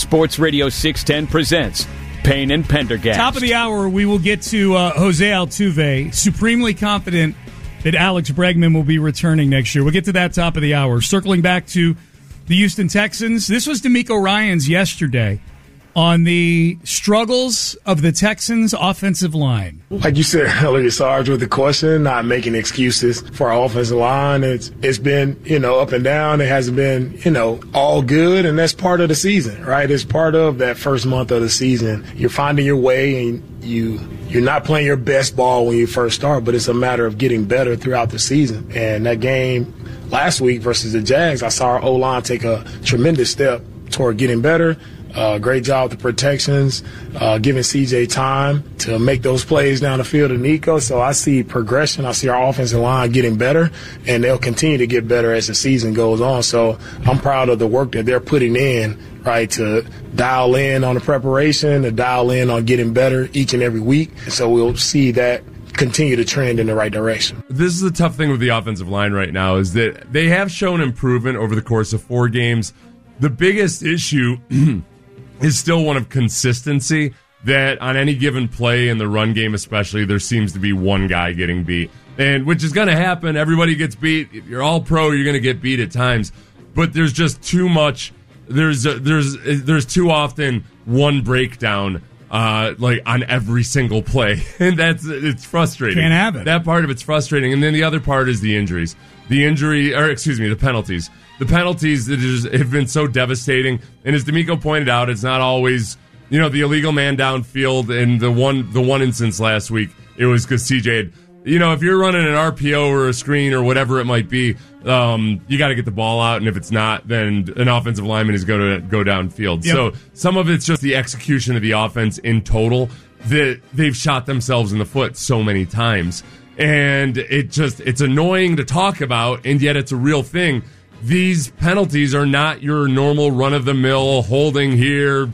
Sports Radio 610 presents Payne and Pendergast. Top of the hour, we will get to Jose Altuve, supremely confident that Alex Bregman will be returning next year. We'll get to that top of the hour. Circling back to the Houston Texans, this was D'Amico Ryans yesterday on the struggles of the Texans' offensive line. Like you said earlier, Sarge, with the question, not making excuses for our offensive line. It's been, up and down. It hasn't been, all good, and that's part of the season, right? It's part of that first month of the season. You're finding your way, and you're not playing your best ball when you first start, but it's a matter of getting better throughout the season. And that game last week versus the Jags, I saw our O-line take a tremendous step toward getting better. Great job with the protections, giving CJ time to make those plays down the field to Nico. So I see progression. I see our offensive line getting better, and they'll continue to get better as the season goes on. So I'm proud of the work that they're putting in, right, to dial in on the preparation, to dial in on getting better each and every week. So we'll see that continue to trend in the right direction. This is the tough thing with the offensive line right now is that they have shown improvement over the course of 4 games. The biggest issue is still one of consistency, that on any given play in the run game especially, there seems to be one guy getting beat. And which is going to happen. Everybody gets beat. If you're all pro, you're going to get beat at times. But there's just too much. There's too often one breakdown like on every single play. And it's frustrating. Can't have it. That part of it's frustrating. And then the other part is the injuries. The penalties. The penalties that have been so devastating. And as D'Amico pointed out, it's not always, the illegal man downfield. And the one instance last week, it was because CJ had, if you're running an RPO or a screen or whatever it might be, you got to get the ball out. And if it's not, then an offensive lineman is going to go downfield. Yep. So some of it's just the execution of the offense in total that they've shot themselves in the foot so many times. And it's annoying to talk about, and yet it's a real thing. These penalties are not your normal run-of-the-mill holding here,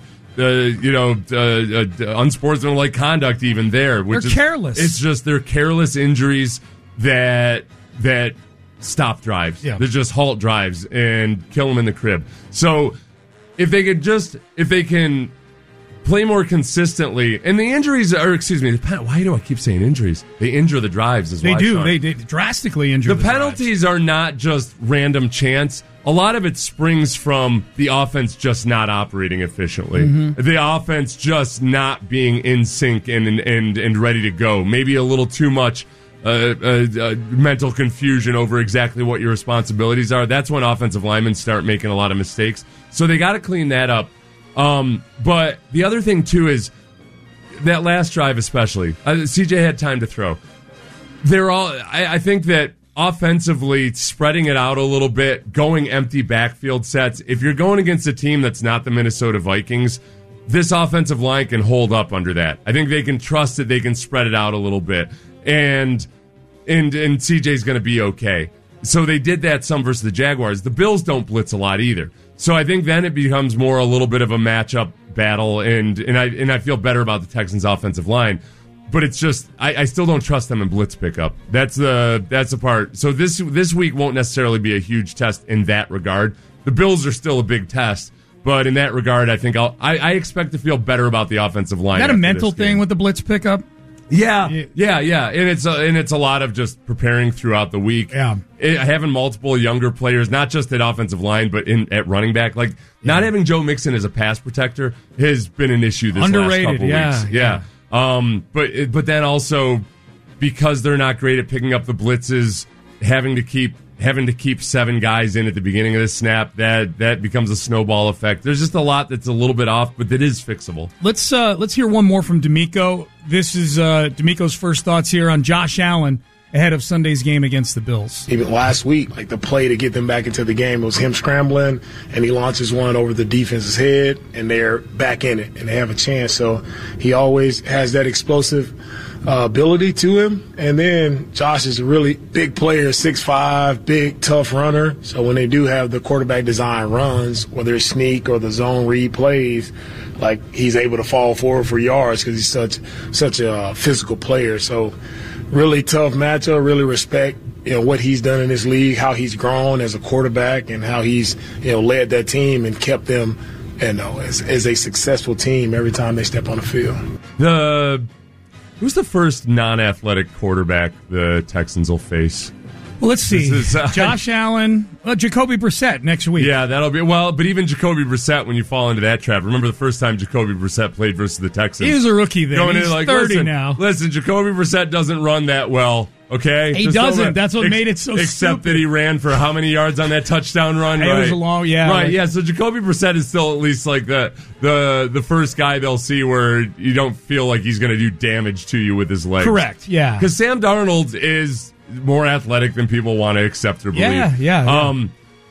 unsportsmanlike conduct even there. They're careless. It's just they're careless injuries that stop drives. Yeah. They just halt drives and kill them in the crib. So if they can play more consistently, and the injuries are, why do I keep saying injuries? They injure the drives as well. They do. They drastically injure the penalties drives. Are not just random chance. A lot of it springs from the offense just not operating efficiently. Mm-hmm. The offense just not being in sync and ready to go. Maybe a little too much mental confusion over exactly what your responsibilities are. That's when offensive linemen start making a lot of mistakes. So they got to clean that up. But the other thing, too, is that last drive especially. CJ had time to throw. I think that offensively, spreading it out a little bit, going empty backfield sets, if you're going against a team that's not the Minnesota Vikings, this offensive line can hold up under that. I think they can trust that they can spread it out a little bit. And CJ's going to be okay. So they did that some versus the Jaguars. The Bills don't blitz a lot either. So I think then it becomes more a little bit of a matchup battle, and I feel better about the Texans' offensive line. But it's just I still don't trust them in blitz pickup. That's the part. So this week won't necessarily be a huge test in that regard. The Bills are still a big test, but in that regard, I think I expect to feel better about the offensive line. Is that a mental thing with the blitz pickup? Yeah. And it's a lot of just preparing throughout the week. Yeah. Having multiple younger players, not just at offensive line, but at running back. Not having Joe Mixon as a pass protector has been an issue this underrated, last couple weeks. Yeah. But then also because they're not great at picking up the blitzes, having to keep 7 guys in at the beginning of the snap, that becomes a snowball effect. There's just a lot that's a little bit off, but that is fixable. Let's hear one more from D'Amico. This is D'Amico's first thoughts here on Josh Allen ahead of Sunday's game against the Bills. Even last week, the play to get them back into the game was him scrambling, and he launches one over the defense's head, and they're back in it, and they have a chance. So he always has that explosive ability to him. And then Josh is a really big player, 6'5", big, tough runner. So when they do have the quarterback design runs, whether it's sneak or the zone read plays, he's able to fall forward for yards because he's such a physical player. So really tough matchup, really respect what he's done in this league, how he's grown as a quarterback, and how he's led that team and kept them is a successful team every time they step on the field. Who's the first non-athletic quarterback the Texans will face? Well, let's see. Josh Allen, Jacoby Brissett next week. Yeah, that'll be but even Jacoby Brissett, when you fall into that trap, remember the first time Jacoby Brissett played versus the Texans? He was a rookie then. He's 30 now. Listen, Jacoby Brissett doesn't run that well. Okay, he doesn't. That's what made it so except stupid. That he ran for how many yards on that touchdown run? It was a long, right. Yeah, so Jacoby Brissett is still at least like the first guy they'll see where you don't feel like he's going to do damage to you with his legs. Correct. Yeah, because Sam Darnold is more athletic than people want to accept or believe. Yeah.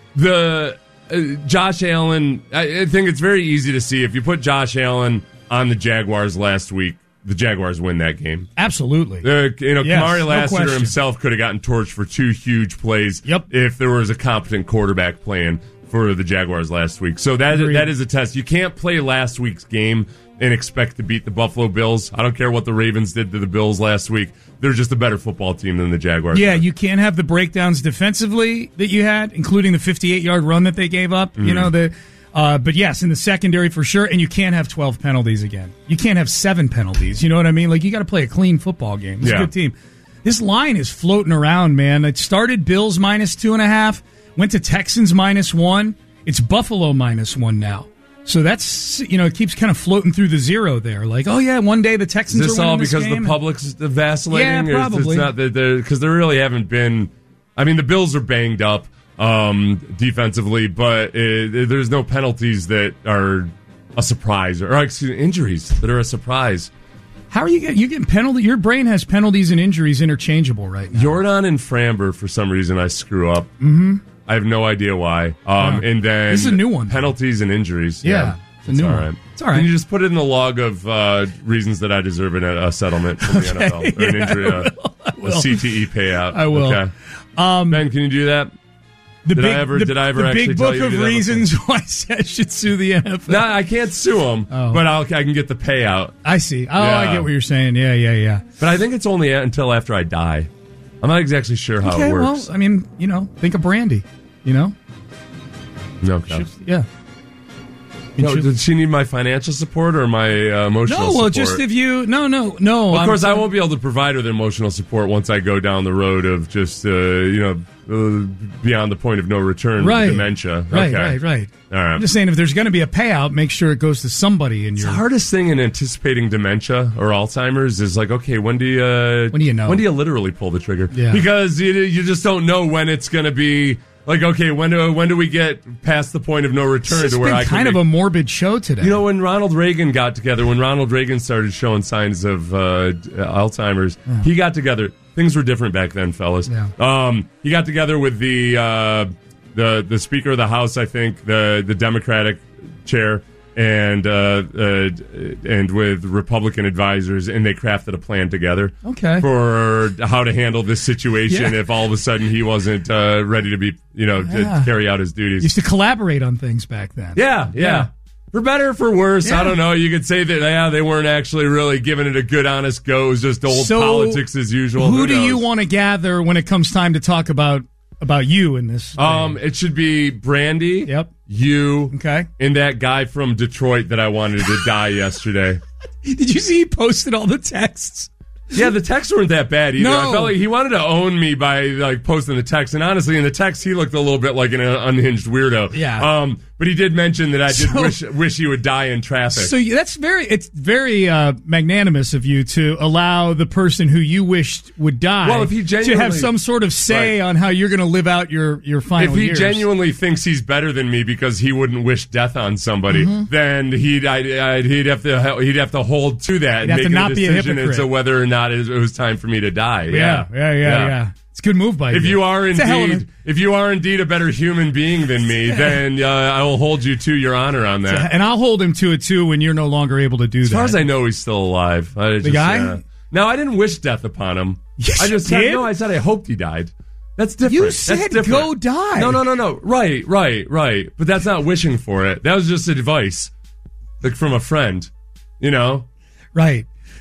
Josh Allen, I think it's very easy to see if you put Josh Allen on the Jaguars last week. The Jaguars win that game. Absolutely. Kamari Lassiter himself could have gotten torched for 2 huge plays if there was a competent quarterback playing for the Jaguars last week. So that is a test. You can't play last week's game and expect to beat the Buffalo Bills. I don't care what the Ravens did to the Bills last week. They're just a better football team than the Jaguars. Yeah, you can't have the breakdowns defensively that you had, including the 58-yard run that they gave up. But yes, in the secondary for sure, and you can't have 12 penalties again. You can't have 7 penalties. You know what I mean? Like, you got to play a clean football game. It's a good team. This line is floating around, man. It started Bills -2.5, went to Texans -1. It's Buffalo -1 now. So that's, it keeps kind of floating through the zero there. Like, oh yeah, one day the Texans are winning this game. Is this all because the public's vacillating? Yeah, probably. It's not because there really haven't been. I mean, the Bills are banged up defensively, but there's no penalties that are a surprise, or injuries that are a surprise. How are you getting penalty? Your brain has penalties and injuries interchangeable right now. Jordan and Framber, for some reason, I screw up. Mm-hmm. I have no idea why. And then this is a new one. Penalties and injuries. Yeah. It's a new one. Right. It's all right. Can you just put it in the log of reasons that I deserve a settlement from the NFL or an injury, a CTE payout? I will. Okay. Ben, can you do that? Did I ever actually tell you to do that? The big book of reasons why I should sue the NFL. No, I can't sue them, but I can get the payout. I see. I get what you're saying. Yeah. But I think it's only until after I die. I'm not exactly sure how it works. Well, I mean, think of Brandy, Okay. Yeah. Did she need my financial support or my emotional support? No, well, just if you... No. Well, of course, I won't be able to provide her the emotional support once I go down the road of just, beyond the point of no return with dementia. Right. All right. I'm just saying, if there's going to be a payout, make sure it goes to somebody in your... The hardest thing in anticipating dementia or Alzheimer's is like, okay, when do you know? When do you literally pull the trigger? Yeah. Because you just don't know when it's going to be... Like, okay, when do we get past the point of no return to where I can kind of a morbid show today. When Ronald Reagan got together, when Ronald Reagan started showing signs of Alzheimer's, he got together. Things were different back then, fellas. Yeah. He got together with the Speaker of the House, I think, the Democratic chair, and with Republican advisors, and they crafted a plan together for how to handle this situation if all of a sudden he wasn't ready to be, to carry out his duties. Used to collaborate on things back then. Yeah. For better or for worse, I don't know. You could say that, they weren't actually really giving it a good, honest go. It was just old politics as usual. Who do you want to gather when it comes time to talk about you in this thing? It should be Brandy. Yep. You. Okay. And that guy from Detroit that I wanted to die yesterday. Did you see he posted all the texts? Yeah, the texts weren't that bad either. No. I felt like he wanted to own me by posting the text, and honestly, in the text, he looked a little bit like an unhinged weirdo. Yeah. But he did mention that I did wish he would die in traffic. So it's very magnanimous of you to allow the person who you wished would die to have some sort of say on how you're going to live out your final years. If he genuinely thinks he's better than me because he wouldn't wish death on somebody, then he'd have to hold to that and make a decision as to whether or not it was time for me to die. Yeah. It's a good move by you. If you are indeed a better human being than me, then I will hold you to your honor on that. And I'll hold him to it too when you're no longer able to do that. As far as I know, he's still alive. The guy? No, I didn't wish death upon him. Yes, I just did? I said I hoped he died. That's different. You said go die. No. Right. But that's not wishing for it. That was just advice, like from a friend. Right.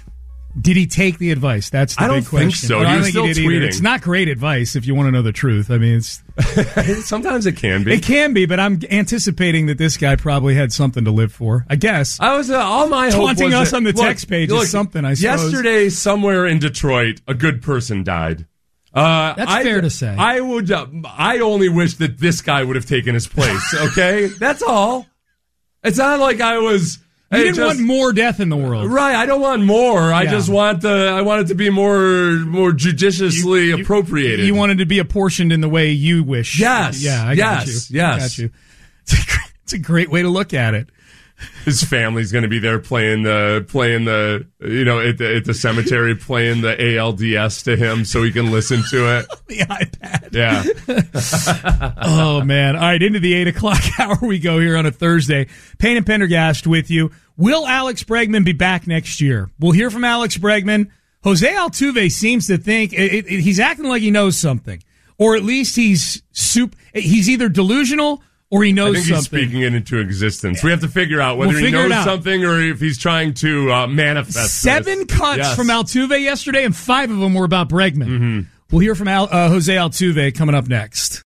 Did he take the advice? That's the I big don't question. think so. But I He don't was think still did either. tweeting. It's not great advice if you want to know the truth. I mean, it's Sometimes it can be. it can be, but I'm anticipating that this guy probably had something to live for. I guess. I was all my hope Taunting was us that- on the look, text page is something, I suppose. Yesterday, somewhere in Detroit, a good person died. That's fair to say. I would. I only wish that this guy would have taken his place. Okay, that's all. It's not like I was. You didn't want more death in the world. Right, I don't want more. I Yeah. just want I want it to be more judiciously appropriated. You wanted to be apportioned in the way you wish. Yes. Yeah, I got you. Yes. I got you. It's a great way to look at it. His family's going to be there playing the at the cemetery playing the ALDS to him so he can listen to it. The iPad. Yeah. Oh, man. All right, into the 8 o'clock hour we go here on a Thursday. Payne and Pendergast with you. Will Alex Bregman be back next year? We'll hear from Alex Bregman. Jose Altuve seems to think he's acting like he knows something. Or at least he's either delusional or he knows I think something. he's speaking it into existence. We have to figure out whether he knows something or if he's trying to manifest 7 cuts from Altuve yesterday, and 5 of them were about Bregman. Mm-hmm. We'll hear from Jose Altuve coming up next.